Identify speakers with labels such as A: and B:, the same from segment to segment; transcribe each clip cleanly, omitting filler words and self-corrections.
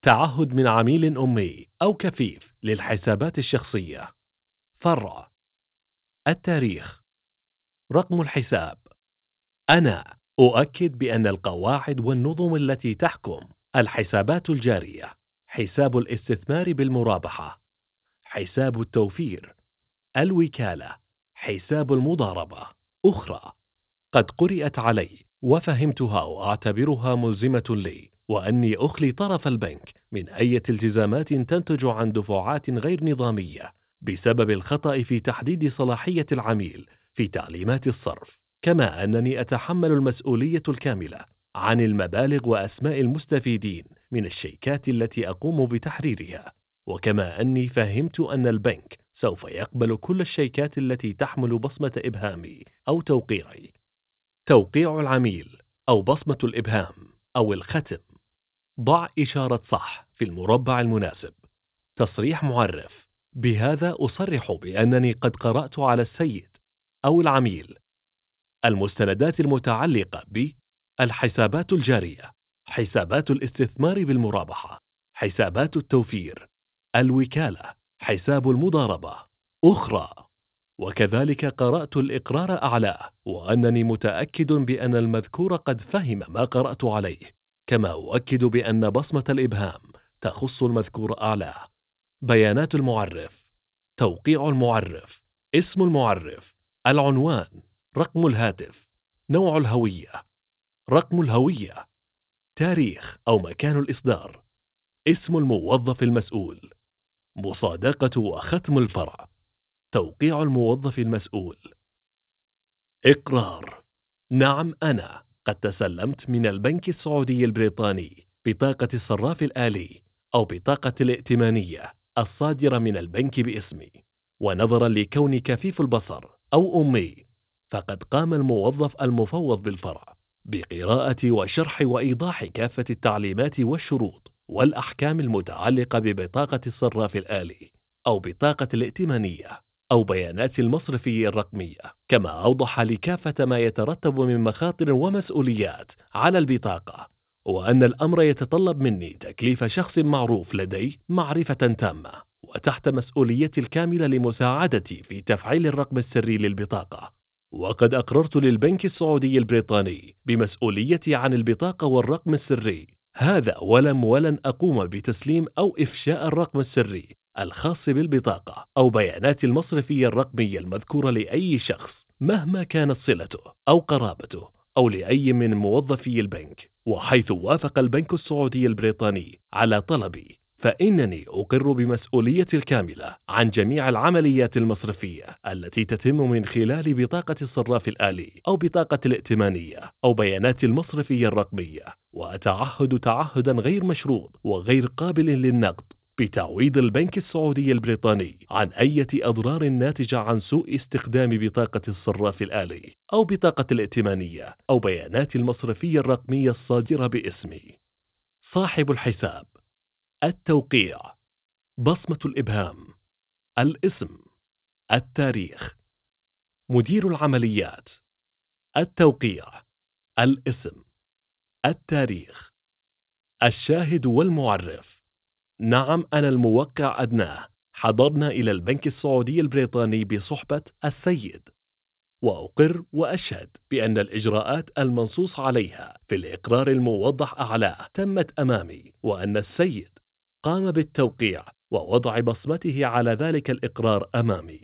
A: تعهد من عميل أمي أو كفيف للحسابات الشخصية. فرع. التاريخ. رقم الحساب. أنا أؤكد بأن القواعد والنظم التي تحكم الحسابات الجارية: حساب الاستثمار بالمرابحة، حساب التوفير، الوكالة، حساب المضاربة، أخرى، قد قرأت علي وفهمتها وأعتبرها ملزمة لي، وأني أخلي طرف البنك من أي التزامات تنتج عن دفعات غير نظامية بسبب الخطأ في تحديد صلاحية العميل في تعليمات الصرف، كما أنني أتحمل المسؤولية الكاملة عن المبالغ وأسماء المستفيدين من الشيكات التي أقوم بتحريرها، وكما أني فهمت أن البنك سوف يقبل كل الشيكات التي تحمل بصمة إبهامي أو توقيعي. توقيع العميل أو بصمة الإبهام أو الختم. ضع إشارة صح في المربع المناسب. تصريح معرف. بهذا أصرح بأنني قد قرأت على السيد أو العميل المستندات المتعلقة بالحسابات الجارية، حسابات الاستثمار بالمرابحة، حسابات التوفير، الوكالة، حساب المضاربة، أخرى، وكذلك قرأت الإقرار أعلاه، وأنني متأكد بأن المذكور قد فهم ما قرأت عليه، كما أؤكد بأن بصمة الإبهام تخص المذكور أعلاه. بيانات المعرف. توقيع المعرف، اسم المعرف، العنوان، رقم الهاتف، نوع الهوية، رقم الهوية، تاريخ أو مكان الإصدار، اسم الموظف المسؤول، مصادقة وختم الفرع، توقيع الموظف المسؤول. إقرار. نعم، أنا قد تسلمت من البنك السعودي البريطاني بطاقة الصراف الآلي أو بطاقة الائتمانية الصادرة من البنك باسمي، ونظرا لكوني كفيف البصر أو أمي، فقد قام الموظف المفوض بالفرع بقراءة وشرح وإيضاح كافة التعليمات والشروط والأحكام المتعلقة ببطاقة الصراف الآلي أو بطاقة الائتمانية أو بيانات المصرفية الرقمية، كما أوضح لي كافة ما يترتب من مخاطر ومسؤوليات على البطاقة، وأن الأمر يتطلب مني تكليف شخص معروف لدي معرفة تامة وتحت مسؤوليتي الكاملة لمساعدتي في تفعيل الرقم السري للبطاقة. وقد أقررت للبنك السعودي البريطاني بمسؤوليتي عن البطاقة والرقم السري هذا، ولن أقوم بتسليم أو إفشاء الرقم السري الخاص بالبطاقة أو بيانات المصرفية الرقمية المذكورة لأي شخص مهما كانت صلته أو قرابته أو لأي من موظفي البنك. وحيث وافق البنك السعودي البريطاني على طلبي، فإنني أقر بمسؤوليتي الكاملة عن جميع العمليات المصرفية التي تتم من خلال بطاقة الصراف الآلي أو بطاقة الائتمانية أو بيانات المصرفية الرقمية، وأتعهد تعهدا غير مشروط وغير قابل للنقض بتعويض البنك السعودي البريطاني عن أي أضرار ناتجة عن سوء استخدام بطاقة الصراف الآلي أو بطاقة الائتمانية أو بيانات المصرفية الرقمية الصادرة باسمي. صاحب الحساب. التوقيع، بصمة الإبهام، الاسم، التاريخ. مدير العمليات. التوقيع، الاسم، التاريخ. الشاهد والمعرف. نعم، أنا الموقع أدناه، حضرنا إلى البنك السعودي البريطاني بصحبة السيد، وأقر وأشهد بأن الإجراءات المنصوص عليها في الإقرار الموضح أعلاه تمت أمامي، وأن السيد قام بالتوقيع ووضع بصمته على ذلك الإقرار أمامي.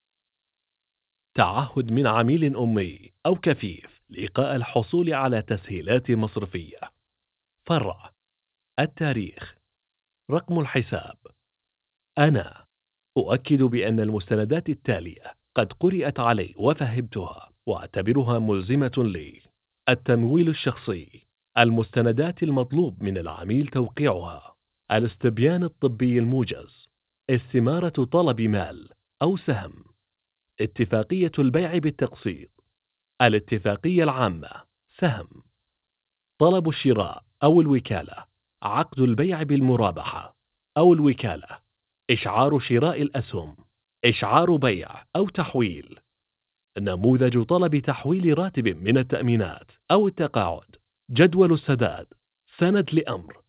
A: تعهد من عميل أمي أو كفيف لإيقاء الحصول على تسهيلات مصرفية. فرع. التاريخ. رقم الحساب. أنا أؤكد بأن المستندات التالية قد قرأت علي وفهمتها وأعتبرها ملزمة لي: التمويل الشخصي، المستندات المطلوب من العميل توقيعها، الاستبيان الطبي الموجز، استمارة طلب مال أو سهم، اتفاقية البيع بالتقسيط، الاتفاقية العامة، سهم، طلب الشراء أو الوكالة، عقد البيع بالمرابحة أو الوكالة، إشعار شراء الأسهم، إشعار بيع أو تحويل، نموذج طلب تحويل راتب من التأمينات أو التقاعد، جدول السداد، سند لأمر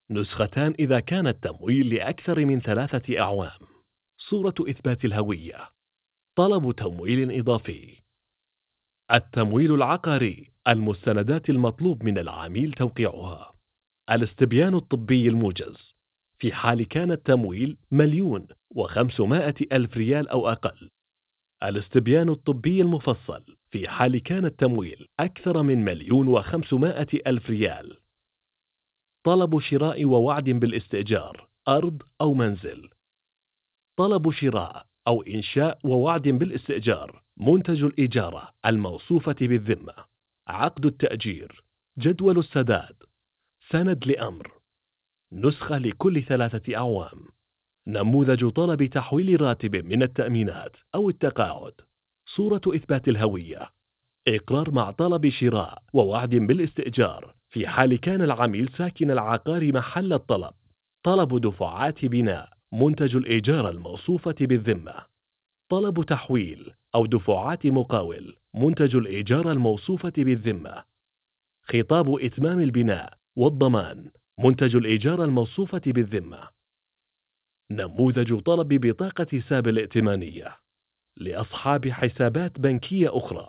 A: نسختان إذا كان التمويل لأكثر من 3 أعوام. صورة إثبات الهوية. طلب تمويل إضافي. التمويل العقاري. المستندات المطلوب من العميل توقيعها. الاستبيان الطبي الموجز في حال كان التمويل 1,500,000 ريال أو أقل. الاستبيان الطبي المفصل في حال كان التمويل أكثر من 1,500,000 ريال. طلب شراء ووعد بالاستئجار أرض أو منزل. طلب شراء أو إنشاء ووعد بالاستئجار منتج الإجارة الموصوفة بالذمة. عقد التأجير. جدول السداد. سند لأمر. نسخة لكل 3 أعوام. نموذج طلب تحويل راتب من التأمينات أو التقاعد. صورة إثبات الهوية. إقرار مع طلب شراء ووعد بالاستئجار في حال كان العميل ساكن العقار محل الطلب. طلب دفعات بناء منتج الإيجار الموصوفة بالذمة. طلب تحويل أو دفعات مقاول منتج الإيجار الموصوفة بالذمة. خطاب إتمام البناء والضمان منتج الإيجار الموصوفة بالذمة. نموذج طلب بطاقة حساب الائتمانية لأصحاب حسابات بنكية أخرى.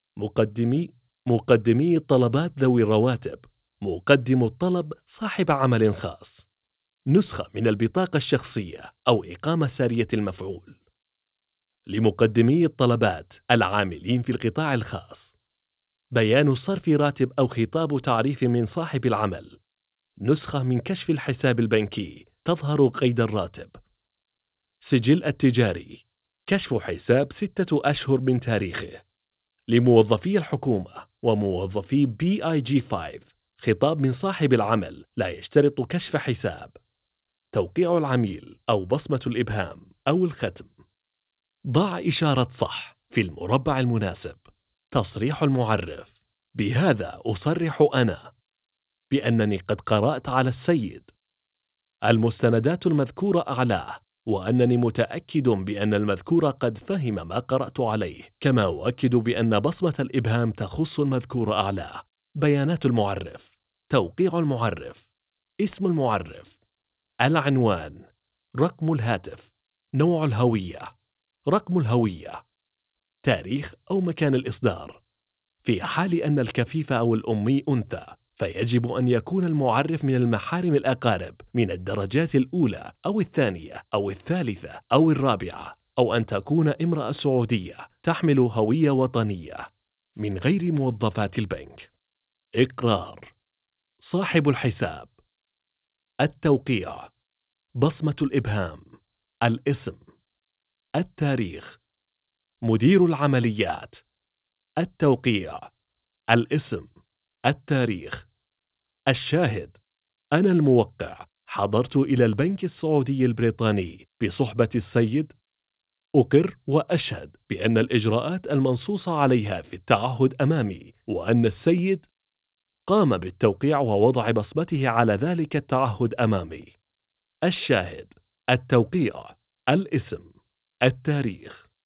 A: مقدمي الطلبات ذوي الرواتب. مقدم الطلب صاحب عمل خاص. نسخة من البطاقة الشخصية أو إقامة سارية المفعول. لمقدمي الطلبات العاملين في القطاع الخاص. بيان صرف راتب أو خطاب تعريف من صاحب العمل. نسخة من كشف الحساب البنكي تظهر قيد الراتب. سجل التجاري. كشف حساب 6 أشهر من تاريخه. لموظفي الحكومة وموظفي BIG5 خطاب من صاحب العمل لا يشترط كشف حساب. توقيع العميل أو بصمة الإبهام أو الختم. ضع إشارة صح في المربع المناسب. تصريح المعرف. بهذا أصرح أنا بأنني قد قرأت على السيد المستندات المذكورة أعلاه، وأنني متأكد بأن المذكور قد فهم ما قرأت عليه، كما أؤكد بأن بصمة الإبهام تخص المذكور أعلاه. بيانات المعرف. توقيع المعرف. اسم المعرف. العنوان. رقم الهاتف. نوع الهوية. رقم الهوية. تاريخ أو مكان الإصدار. في حال أن الكفيف أو الأمي أنثى فيجب أن يكون المعرف من المحارم الأقارب من الدرجات الأولى أو الثانية أو الثالثة أو الرابعة، أو أن تكون امرأة سعودية تحمل هوية وطنية من غير موظفات البنك. إقرار. صاحب الحساب. التوقيع. بصمة الإبهام. الاسم. التاريخ. مدير العمليات. التوقيع. الاسم. التاريخ. الشاهد. أنا الموقع حضرت إلى البنك السعودي البريطاني بصحبة السيد. أقر وأشهد بأن الإجراءات المنصوص عليها في التعهد أمامي، وأن السيد قام بالتوقيع ووضع بصمته على ذلك التعهد أمامي. الشاهد. التوقيع. الاسم. التاريخ.